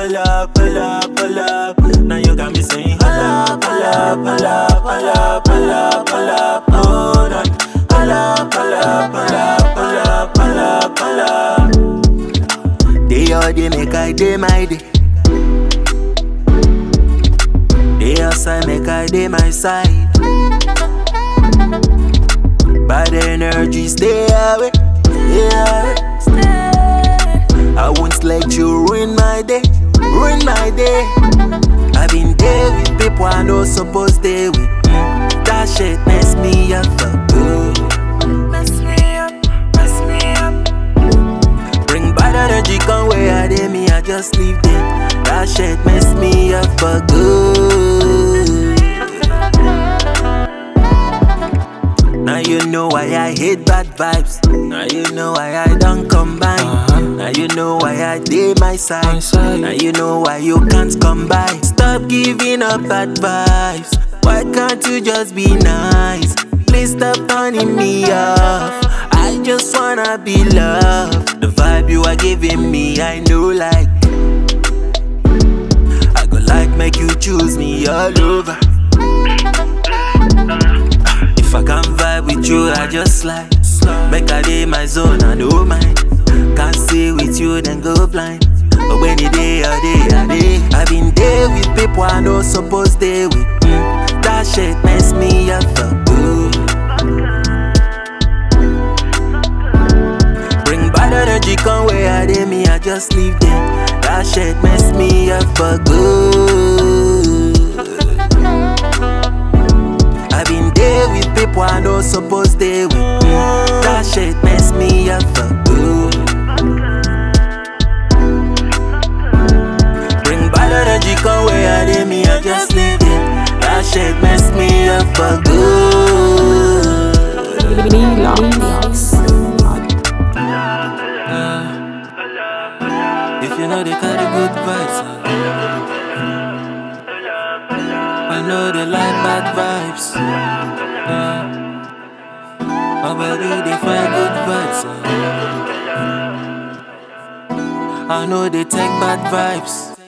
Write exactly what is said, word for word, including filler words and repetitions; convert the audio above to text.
pull up, pull up, pull up. Now you got me saying, pull up, pull up, pull up, pull up, pull up, pull up. Hold on, pull up, pull up, pull up, pull up, pull up, pull up. Day or day make I day my day. Day outside make I day my side. Bad energy stay away, yeah. I won't let you ruin my day, ruin my day. I've been there with people I know supposed stay with. Mm. That shit mess me up for good. Mess me up, mess me up. Bring bad energy, come where I did me, I just leave them. That shit mess me up for good. Now you know why I hate bad vibes. Now you know why I don't combine. uh-huh. Now you know why I day my side. my side Now you know why you can't come by. Stop giving up bad vibes. Why can't you just be nice? Please stop turning me off. I just wanna be loved. The vibe you are giving me, I know like I go like make you choose me all over. If I can't vibe with you, I just slide. Make a day my zone, I know mine. Can't stay with you, then go blind. But when you day, a day, a day. I've been there with people I know supposed stay with. Mm. That shit mess me up for good. Bring bad energy, come where I day me, I just leave them. That shit mess me up for good. I've been there with people I know supposed stay with. Mm. That shit mess me up for good. Bring bad energy, come where I did me, I just leave it. That shit mess me up for good. uh, If you know they carry good vibes, I know they like bad vibes. uh, My body they find good vibes. uh. I know they take bad vibes.